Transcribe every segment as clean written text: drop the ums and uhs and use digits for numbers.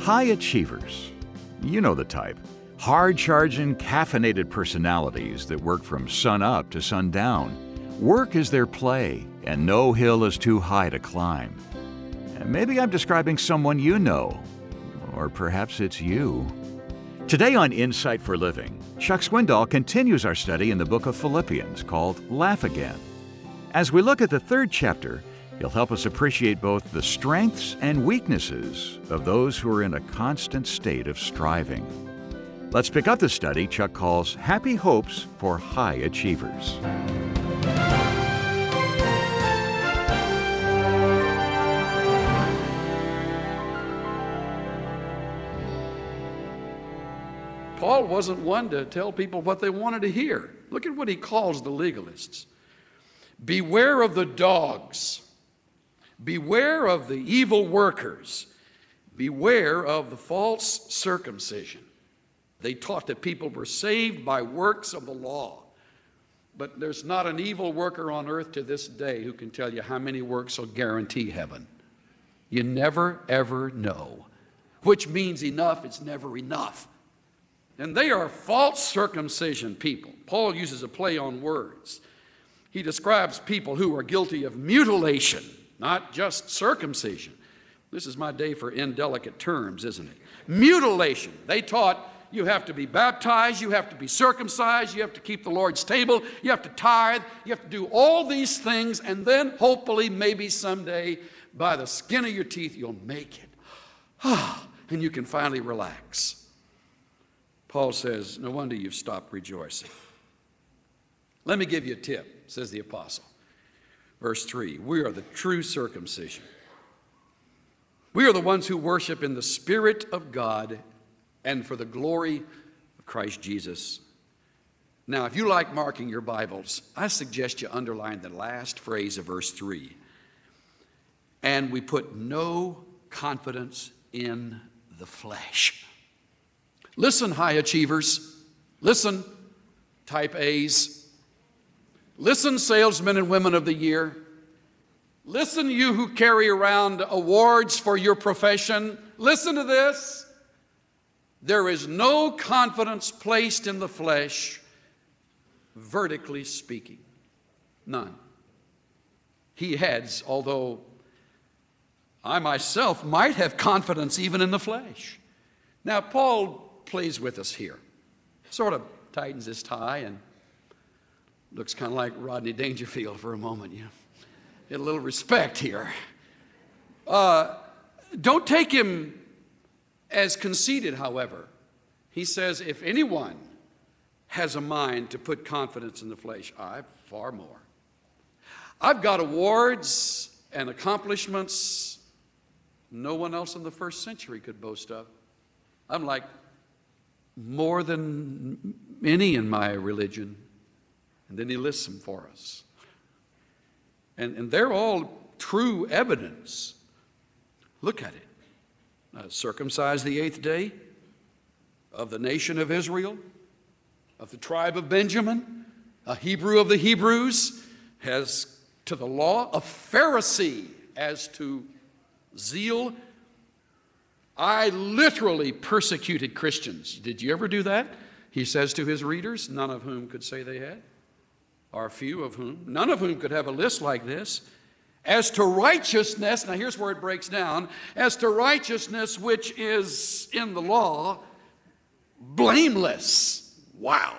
High achievers. You know the type. Hard-charging, caffeinated personalities that work from sun up to sundown. Work is their play, and no hill is too high to climb. And maybe I'm describing someone you know, or perhaps it's you. Today on Insight for Living, Chuck Swindoll continues our study in the book of Philippians called Laugh Again. As we look at the third chapter, he'll help us appreciate both the strengths and weaknesses of those who are in a constant state of striving. Let's pick up the study Chuck calls Happy Hopes for High Achievers. Paul wasn't one to tell people what they wanted to hear. Look at what he calls the legalists. Beware of the dogs. Beware of the evil workers. Beware of the false circumcision. They taught that people were saved by works of the law. But there's not an evil worker on earth to this day who can tell you how many works will guarantee heaven. You never, ever know. Which means enough is never enough. And they are false circumcision people. Paul uses a play on words. He describes people who are guilty of mutilation, not just circumcision. This is my day for indelicate terms, isn't it? Mutilation. They taught you have to be baptized, you have to be circumcised, you have to keep the Lord's table, you have to tithe, you have to do all these things, and then hopefully, maybe someday, by the skin of your teeth, you'll make it. And you can finally relax. Paul says, no wonder you've stopped rejoicing. Let me give you a tip, says the apostle. Verse 3, we are the true circumcision. We are the ones who worship in the Spirit of God and for the glory of Christ Jesus. Now, if you like marking your Bibles, I suggest you underline the last phrase of verse 3. And we put no confidence in the flesh. Listen, high achievers. Listen, type A's. Listen, salesmen and women of the year. Listen, you who carry around awards for your profession. Listen to this. There is no confidence placed in the flesh, vertically speaking. None. He heads, although I myself might have confidence even in the flesh. Now, Paul plays with us here. Sort of tightens his tie and looks kind of like Rodney Dangerfield for a moment. You know, get a little respect here. Don't take him as conceited, however. He says, if anyone has a mind to put confidence in the flesh, I've far more. I've got awards and accomplishments no one else in the first century could boast of. I'm like more than any in my religion. And then he lists them for us. And they're all true evidence. Look at it. Circumcised the 8th day, of the nation of Israel, of the tribe of Benjamin, a Hebrew of the Hebrews, as to the law, a Pharisee as to zeal. I literally persecuted Christians. Did you ever do that? He says to his readers, none of whom could say they had, or few of whom, none of whom could have a list like this. As to righteousness, now here's where it breaks down, as to righteousness which is in the law, blameless. Wow.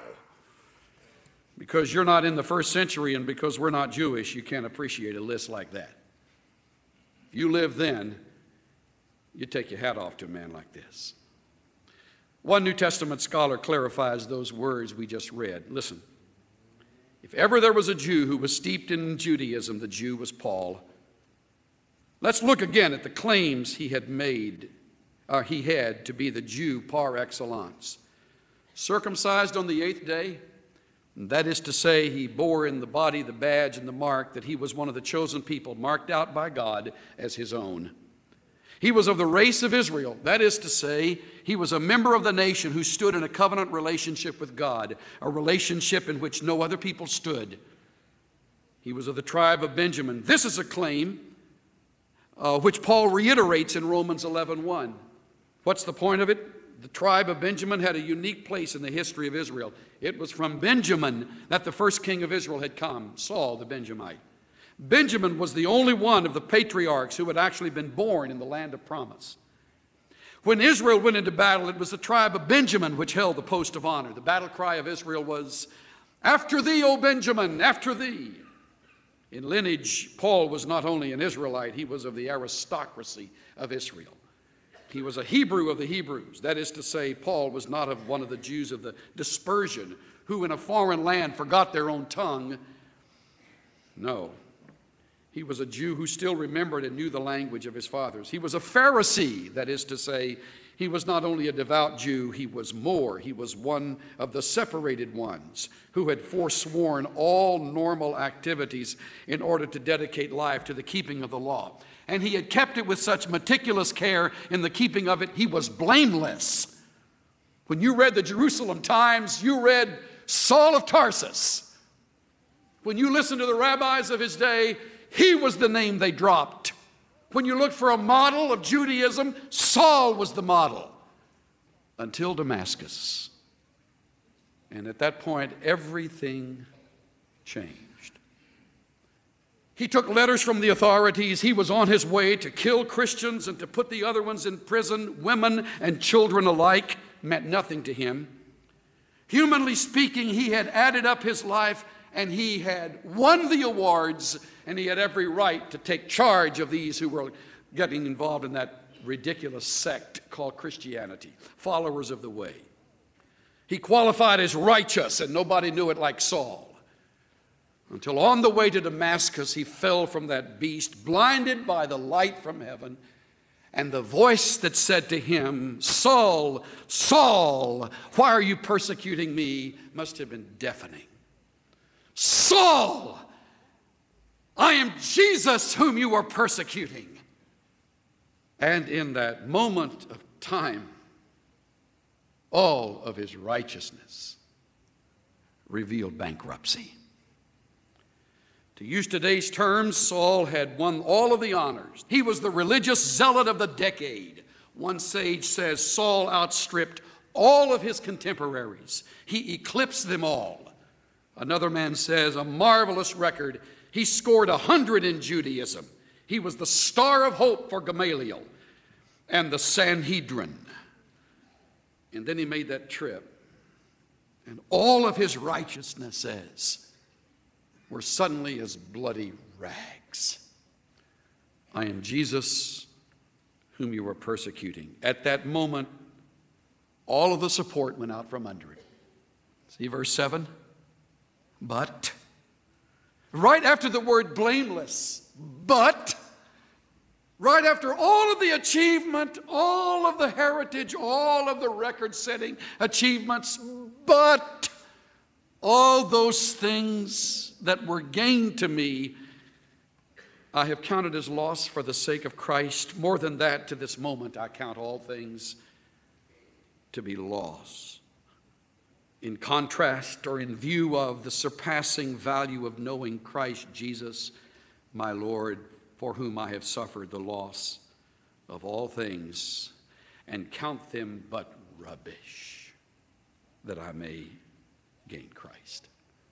Because you're not in the first century and because we're not Jewish, you can't appreciate a list like that. If you lived then, you'd take your hat off to a man like this. One New Testament scholar clarifies those words we just read. Listen, if ever there was a Jew who was steeped in Judaism, the Jew was Paul. Let's look again at the claims he had made, he had to be the Jew par excellence. Circumcised on the 8th day, that is to say, he bore in the body the badge and the mark that he was one of the chosen people marked out by God as his own. He was of the race of Israel. That is to say, he was a member of the nation who stood in a covenant relationship with God, a relationship in which no other people stood. He was of the tribe of Benjamin. This is a claim which Paul reiterates in Romans 11:1. What's the point of it? The tribe of Benjamin had a unique place in the history of Israel. It was from Benjamin that the first king of Israel had come, Saul the Benjamite. Benjamin was the only one of the patriarchs who had actually been born in the land of promise. When Israel went into battle, it was the tribe of Benjamin which held the post of honor. The battle cry of Israel was, "After thee, O Benjamin, after thee." In lineage, Paul was not only an Israelite, he was of the aristocracy of Israel. He was a Hebrew of the Hebrews. That is to say, Paul was not of one of the Jews of the dispersion who in a foreign land forgot their own tongue. No. He was a Jew who still remembered and knew the language of his fathers. He was a Pharisee. That is to say, he was not only a devout Jew, he was more. He was one of the separated ones who had forsworn all normal activities in order to dedicate life to the keeping of the law. And he had kept it with such meticulous care in the keeping of it, he was blameless. When you read the Jerusalem Times, you read Saul of Tarsus. When you listened to the rabbis of his day, he was the name they dropped. When you looked for a model of Judaism, Saul was the model. Until Damascus. And at that point, everything changed. He took letters from the authorities. He was on his way to kill Christians and to put the other ones in prison. Women and children alike meant nothing to him. Humanly speaking, he had added up his life and he had won the awards, and he had every right to take charge of these who were getting involved in that ridiculous sect called Christianity, followers of the way. He qualified as righteous, and nobody knew it like Saul. Until on the way to Damascus, he fell from that beast, blinded by the light from heaven, and the voice that said to him, "Saul, Saul, why are you persecuting me?" must have been deafening. "Saul, I am Jesus whom you are persecuting." And in that moment of time, all of his righteousness revealed bankruptcy. To use today's terms, Saul had won all of the honors. He was the religious zealot of the decade. One sage says Saul outstripped all of his contemporaries. He eclipsed them all. Another man says, a marvelous record. He scored 100 in Judaism. He was the star of hope for Gamaliel and the Sanhedrin. And then he made that trip. And all of his righteousnesses were suddenly as bloody rags. "I am Jesus whom you were persecuting." At that moment, all of the support went out from under him. See verse 7? But, right after the word blameless, but, right after all of the achievement, all of the heritage, all of the record-setting achievements, but all those things that were gained to me, I have counted as loss for the sake of Christ. More than that, to this moment, I count all things to be loss. In contrast, or in view of the surpassing value of knowing Christ Jesus, my Lord, for whom I have suffered the loss of all things, and count them but rubbish, that I may gain Christ.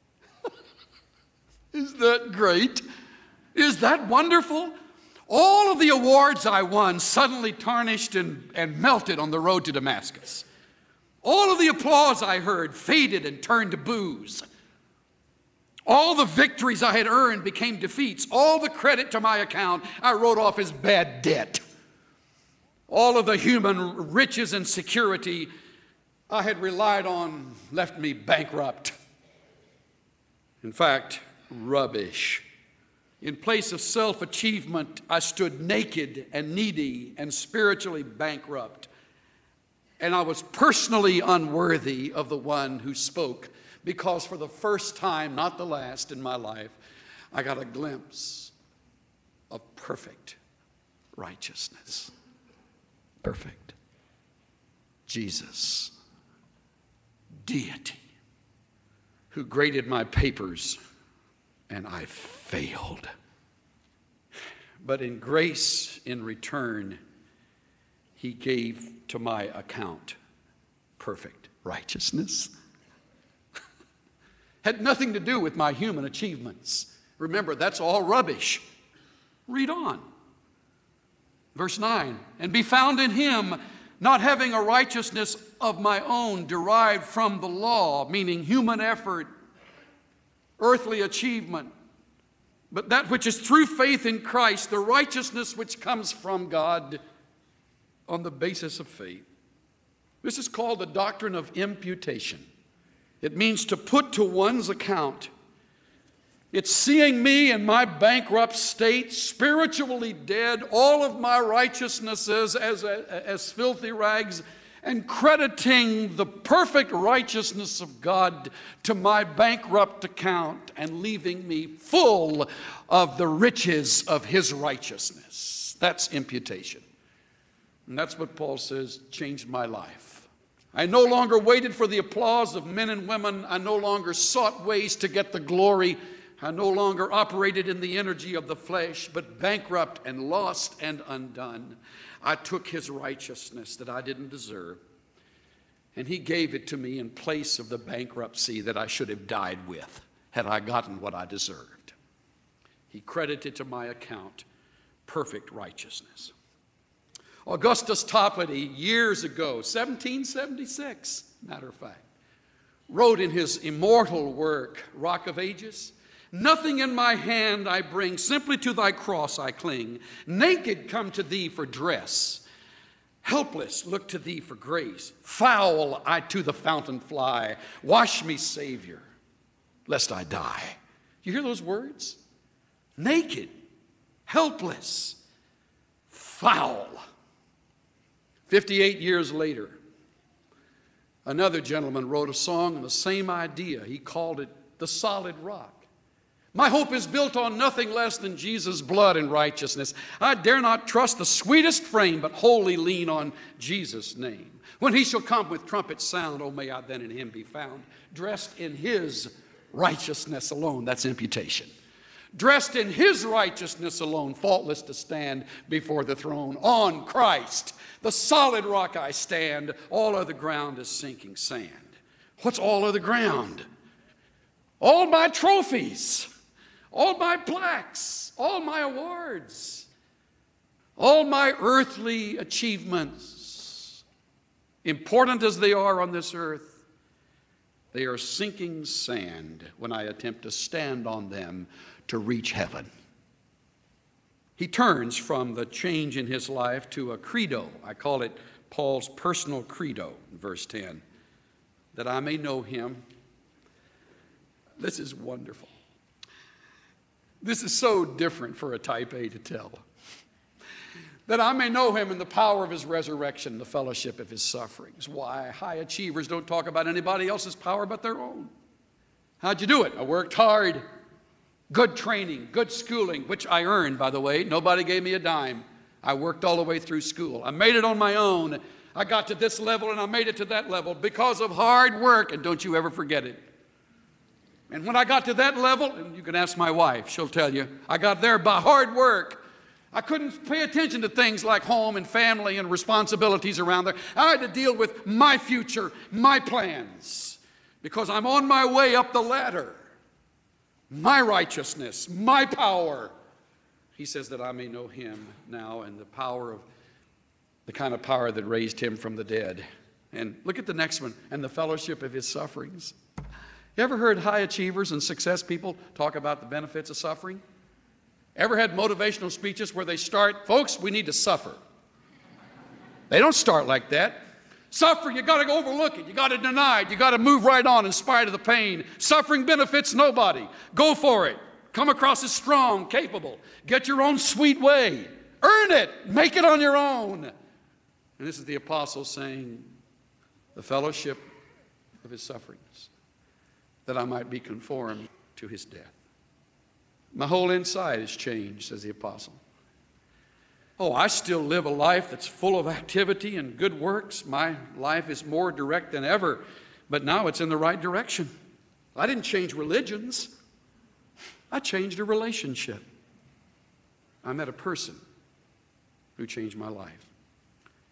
Is that great? Is that wonderful? All of the awards I won suddenly tarnished and melted on the road to Damascus. All of the applause I heard faded and turned to boos. All the victories I had earned became defeats. All the credit to my account I wrote off as bad debt. All of the human riches and security I had relied on left me bankrupt. In fact, rubbish. In place of self-achievement, I stood naked and needy and spiritually bankrupt. And I was personally unworthy of the one who spoke, because for the first time, not the last in my life, I got a glimpse of perfect righteousness. Perfect. Jesus, deity, who graded my papers, and I failed. But in grace in return, he gave to my account perfect righteousness. Had nothing to do with my human achievements. Remember, that's all rubbish. Read on. Verse 9, and be found in him, not having a righteousness of my own derived from the law, meaning human effort, earthly achievement, but that which is through faith in Christ, the righteousness which comes from God on the basis of faith. This is called the doctrine of imputation. It means to put to one's account. It's seeing me in my bankrupt state, spiritually dead, all of my righteousnesses as filthy rags, and crediting the perfect righteousness of God to my bankrupt account and leaving me full of the riches of his righteousness. That's imputation. And that's what Paul says changed my life. I no longer waited for the applause of men and women. I no longer sought ways to get the glory. I no longer operated in the energy of the flesh, but bankrupt and lost and undone. I took his righteousness that I didn't deserve, and he gave it to me in place of the bankruptcy that I should have died with had I gotten what I deserved. He credited to my account perfect righteousness. Augustus Toplady, years ago, 1776, matter of fact, wrote in his immortal work, Rock of Ages, nothing in my hand I bring, simply to thy cross I cling. Naked come to thee for dress, helpless look to thee for grace. Foul I to the fountain fly, wash me, Savior, lest I die. You hear those words? Naked, helpless, foul. 58 years later, another gentleman wrote a song on the same idea. He called it The Solid Rock. My hope is built on nothing less than Jesus' blood and righteousness. I dare not trust the sweetest frame, but wholly lean on Jesus' name. When he shall come with trumpet sound, oh, may I then in him be found, dressed in his righteousness alone. That's imputation. Dressed in his righteousness alone, faultless to stand before the throne. On Christ, the solid rock I stand. All other ground is sinking sand. What's all other ground? All my trophies, all my plaques, all my awards, all my earthly achievements, important as they are on this earth, they are sinking sand when I attempt to stand on them to reach heaven. He turns from the change in his life to a credo. I call it Paul's personal credo, in verse 10, that I may know him. This is wonderful. This is so different for a type A to tell. That I may know him in the power of his resurrection, the fellowship of his sufferings. Why? High achievers don't talk about anybody else's power but their own. How'd you do it? I worked hard. Good training, good schooling, which I earned, by the way. Nobody gave me a dime. I worked all the way through school. I made it on my own. I got to this level and I made it to that level because of hard work, and don't you ever forget it. And when I got to that level, and you can ask my wife, she'll tell you, I got there by hard work. I couldn't pay attention to things like home and family and responsibilities around there. I had to deal with my future, my plans, because I'm on my way up the ladder. My righteousness, my power. He says that I may know him now and the power of the kind of power that raised him from the dead. And look at the next one, and the fellowship of his sufferings. You ever heard high achievers and success people talk about the benefits of suffering? Ever had motivational speeches where they start, folks, we need to suffer? They don't start like that. Suffering, you got to overlook it. You got to deny it. You got to move right on in spite of the pain. Suffering benefits nobody. Go for it. Come across as strong, capable. Get your own sweet way. Earn it. Make it on your own. And this is the apostle saying, the fellowship of his sufferings, that I might be conformed to his death. My whole inside is changed, says the apostle. Oh, I still live a life that's full of activity and good works. My life is more direct than ever, but now it's in the right direction. I didn't change religions. I changed a relationship. I met a person who changed my life.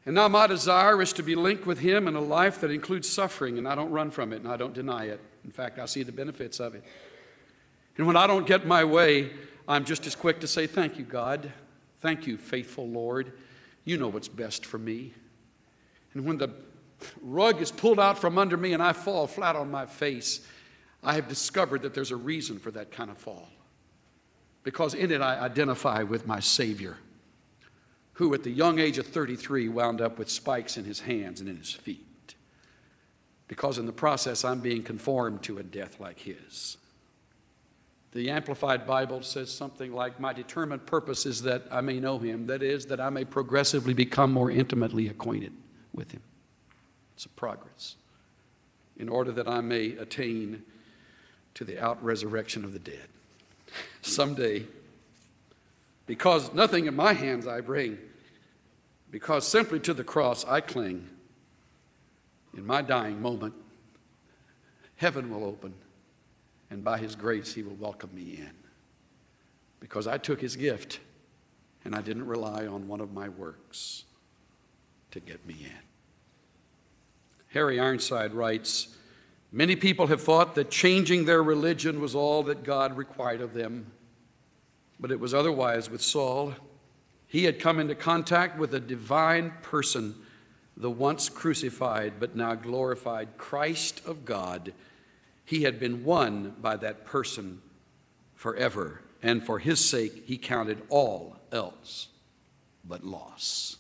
And now my desire is to be linked with him in a life that includes suffering, and I don't run from it, and I don't deny it. In fact, I see the benefits of it. And when I don't get my way, I'm just as quick to say, thank you, God. Thank you, faithful Lord. You know what's best for me. And when the rug is pulled out from under me and I fall flat on my face, I have discovered that there's a reason for that kind of fall. Because in it I identify with my Savior, who at the young age of 33 wound up with spikes in his hands and in his feet. Because in the process I'm being conformed to a death like his. The Amplified Bible says something like, my determined purpose is that I may know him. That is, that I may progressively become more intimately acquainted with him. It's a progress. In order that I may attain to the out-resurrection of the dead. Someday, because nothing in my hands I bring, because simply to the cross I cling, in my dying moment, heaven will open, and by his grace he will welcome me in. Because I took his gift, and I didn't rely on one of my works to get me in. Harry Ironside writes, many people have thought that changing their religion was all that God required of them. But it was otherwise with Saul. He had come into contact with a divine person, the once crucified but now glorified Christ of God. He had been won by that person forever, and for his sake he counted all else but loss.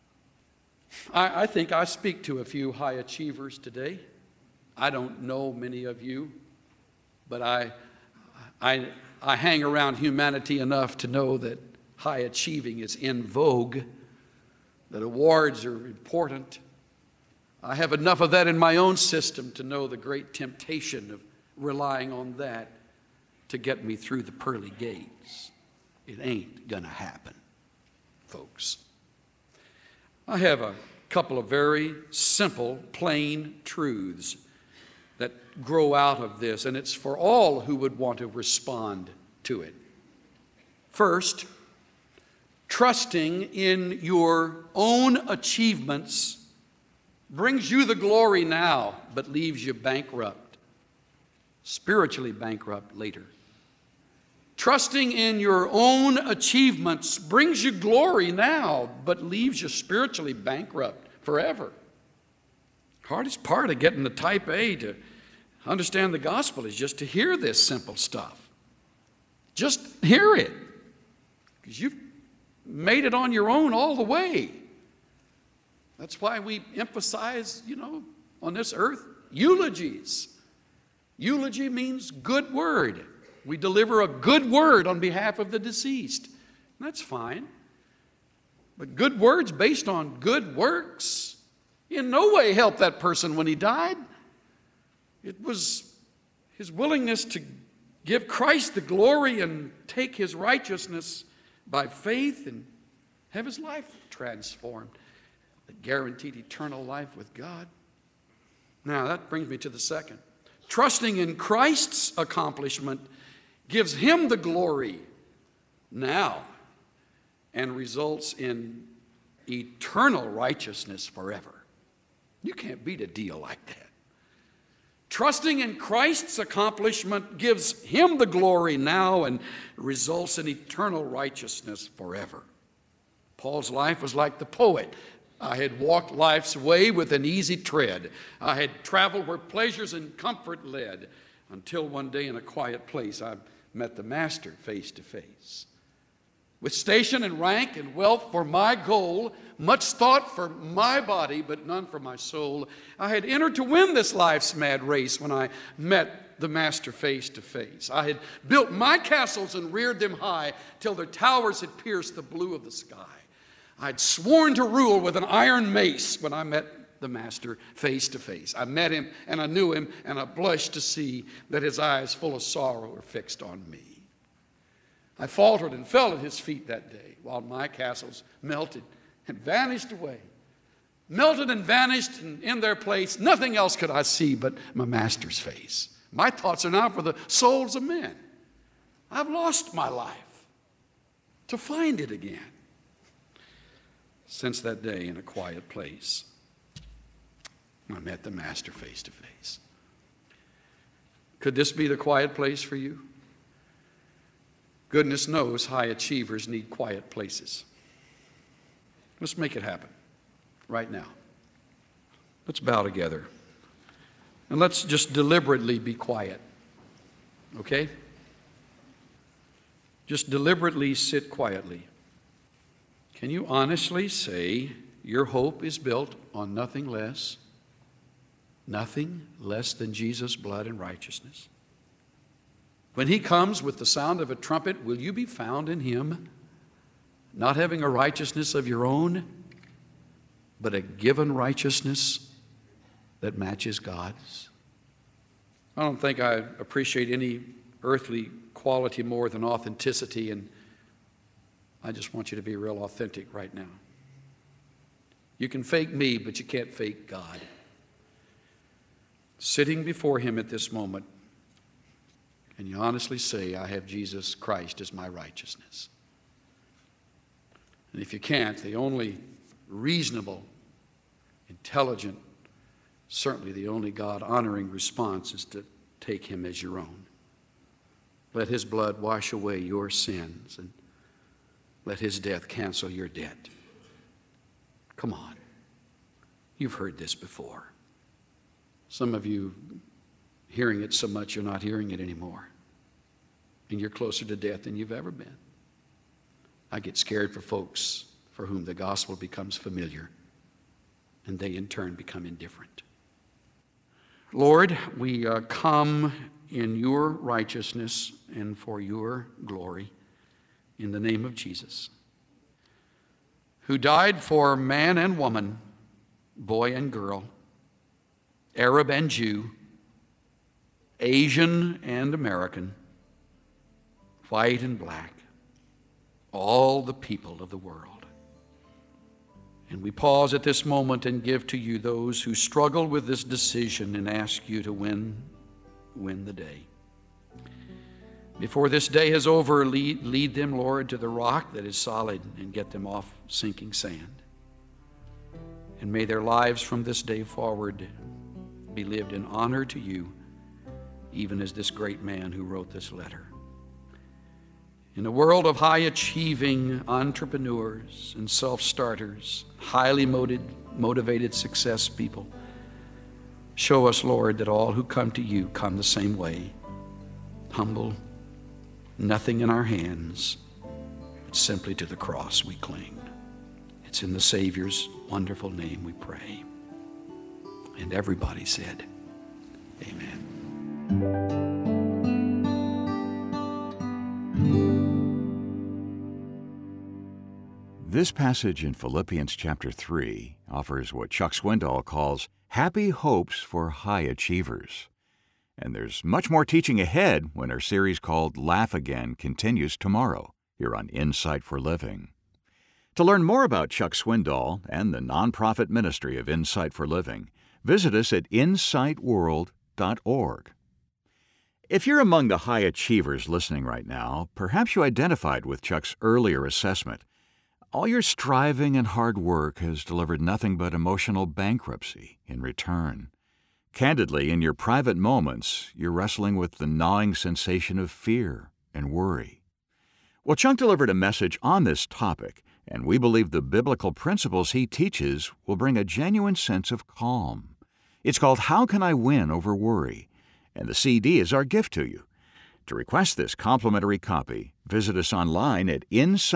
I think I speak to a few high achievers today. I don't know many of you, but I hang around humanity enough to know that high achieving is in vogue, that awards are important. I have enough of that in my own system to know the great temptation of relying on that to get me through the pearly gates. It ain't gonna happen, folks. I have a couple of very simple, plain truths that grow out of this, and it's for all who would want to respond to it. First, trusting in your own achievements brings you the glory now, but leaves you bankrupt, spiritually bankrupt later. Trusting in your own achievements brings you glory now, but leaves you spiritually bankrupt forever. Hardest part of getting the type A to understand the gospel is just to hear this simple stuff. Just hear it, because you've made it on your own all the way. That's why we emphasize, on this earth, eulogies. Eulogy means good word. We deliver a good word on behalf of the deceased. That's fine. But good words based on good works in no way helped that person when he died. It was his willingness to give Christ the glory and take his righteousness by faith and have his life transformed that guaranteed eternal life with God. Now that brings me to the second. Trusting in Christ's accomplishment gives him the glory now and results in eternal righteousness forever. You can't beat a deal like that. Trusting in Christ's accomplishment gives him the glory now and results in eternal righteousness forever. Paul's life was like the poet. I had walked life's way with an easy tread. I had traveled where pleasures and comfort led, until one day in a quiet place I met the Master face to face. With station and rank and wealth for my goal, much thought for my body, but none for my soul, I had entered to win this life's mad race when I met the Master face to face. I had built my castles and reared them high till their towers had pierced the blue of the sky. I'd sworn to rule with an iron mace when I met the Master face to face. I met him and I knew him, and I blushed to see that his eyes full of sorrow were fixed on me. I faltered and fell at his feet that day while my castles melted and vanished away. Melted and vanished, and in their place nothing else could I see but my Master's face. My thoughts are now for the souls of men. I've lost my life to find it again. since that day in a quiet place, I met the Master face to face. Could this be the quiet place for you? Goodness knows high achievers need quiet places. Let's make it happen right now. Let's bow together. And let's just deliberately be quiet. Okay? Just deliberately sit quietly. Can you honestly say your hope is built on nothing less than Jesus' blood and righteousness? When he comes with the sound of a trumpet, will you be found in him, not having a righteousness of your own, but a given righteousness that matches God's? I don't think I appreciate any earthly quality more than authenticity, and I just want you to be real authentic right now. You can fake me, but you can't fake God. Sitting before him at this moment, and you honestly say, I have Jesus Christ as my righteousness. And if you can't, the only reasonable, intelligent, certainly the only God-honoring response is to take him as your own. Let his blood wash away your sins, and let his death cancel your debt. Come on. You've heard this before. Some of you hearing it so much you're not hearing it anymore. And you're closer to death than you've ever been. I get scared for folks for whom the gospel becomes familiar, and they in turn become indifferent. Lord, we come in your righteousness and for your glory in the name of Jesus, who died for man and woman, boy and girl, Arab and Jew, Asian and American, white and black, all the people of the world. And we pause at this moment and give to you those who struggle with this decision and ask you to win the day. Before this day is over, lead them, Lord, to the rock that is solid and get them off sinking sand. And may their lives from this day forward be lived in honor to you, even as this great man who wrote this letter. In a world of high-achieving entrepreneurs and self-starters, highly motivated success people, show us, Lord, that all who come to you come the same way, humble, nothing in our hands, but simply to the cross we cling. It's in the Savior's wonderful name we pray. And everybody said, amen. This passage in Philippians chapter 3 offers what Chuck Swindoll calls happy hopes for high achievers. And there's much more teaching ahead when our series called Laugh Again continues tomorrow here on Insight for Living. To learn more about Chuck Swindoll and the nonprofit ministry of Insight for Living, visit us at insightworld.org. If you're among the high achievers listening right now, perhaps you identified with Chuck's earlier assessment. All your striving and hard work has delivered nothing but emotional bankruptcy in return. Candidly, in your private moments, you're wrestling with the gnawing sensation of fear and worry. Well, Chuck delivered a message on this topic, and we believe the biblical principles he teaches will bring a genuine sense of calm. It's called How Can I Win Over Worry? And the CD is our gift to you. To request this complimentary copy, visit us online at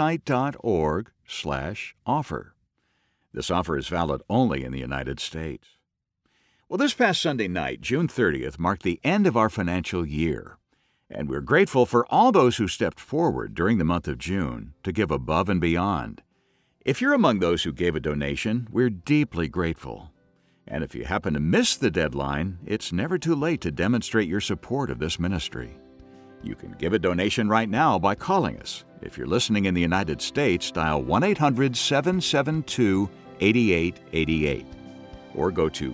insight.org/offer. This offer is valid only in the United States. Well, this past Sunday night, June 30th, marked the end of our financial year, and we're grateful for all those who stepped forward during the month of June to give above and beyond. If you're among those who gave a donation, we're deeply grateful. And if you happen to miss the deadline, it's never too late to demonstrate your support of this ministry. You can give a donation right now by calling us. If you're listening in the United States, dial 1-800-772-8888 or go to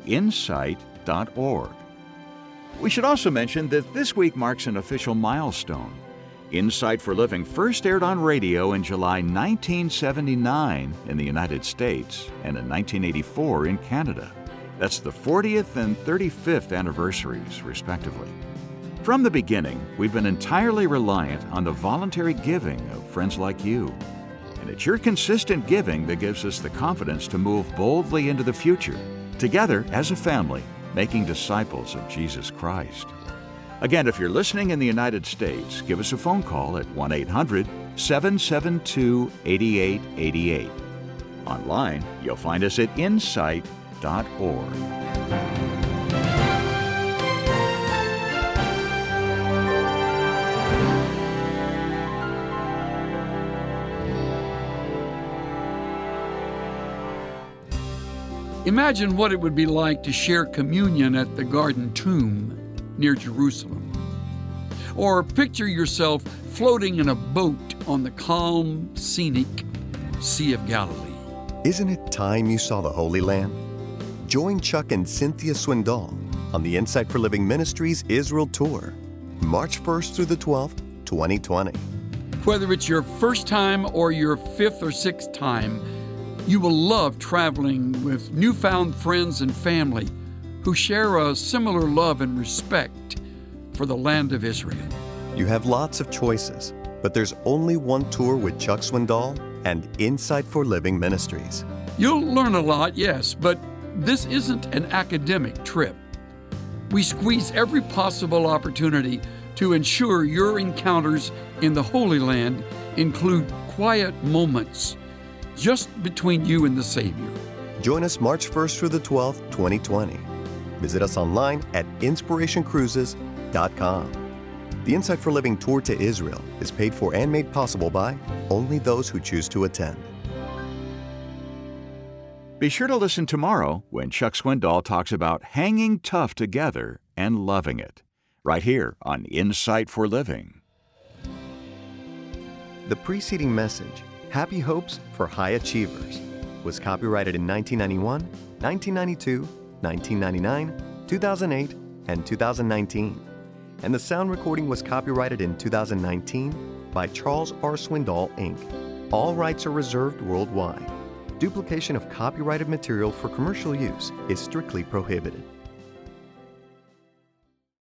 insight.org. We should also mention that this week marks an official milestone. Insight for Living first aired on radio in July 1979 in the United States and in 1984 in Canada. That's the 40th and 35th anniversaries, respectively. From the beginning, we've been entirely reliant on the voluntary giving of friends like you. And it's your consistent giving that gives us the confidence to move boldly into the future, together as a family, making disciples of Jesus Christ. Again, if you're listening in the United States, give us a phone call at 1-800-772-8888. Online, you'll find us at insight.org. Imagine what it would be like to share communion at the Garden Tomb near Jerusalem. Or picture yourself floating in a boat on the calm, scenic Sea of Galilee. Isn't it time you saw the Holy Land? Join Chuck and Cynthia Swindoll on the Insight for Living Ministries Israel Tour, March 1st through the 12th, 2020. Whether it's your first time or your fifth or sixth time, you will love traveling with newfound friends and family who share a similar love and respect for the land of Israel. You have lots of choices, but there's only one tour with Chuck Swindoll and Insight for Living Ministries. You'll learn a lot, yes, but this isn't an academic trip. We squeeze every possible opportunity to ensure your encounters in the Holy Land include quiet moments just between you and the Savior. Join us March 1st through the 12th, 2020. Visit us online at inspirationcruises.com. The Insight for Living Tour to Israel is paid for and made possible by only those who choose to attend. Be sure to listen tomorrow when Chuck Swindoll talks about hanging tough together and loving it, right here on Insight for Living. The preceding message, Happy Hopes for High Achievers, was copyrighted in 1991, 1992, 1999, 2008, and 2019. And the sound recording was copyrighted in 2019 by Charles R. Swindoll, Inc. All rights are reserved worldwide. Duplication of copyrighted material for commercial use is strictly prohibited.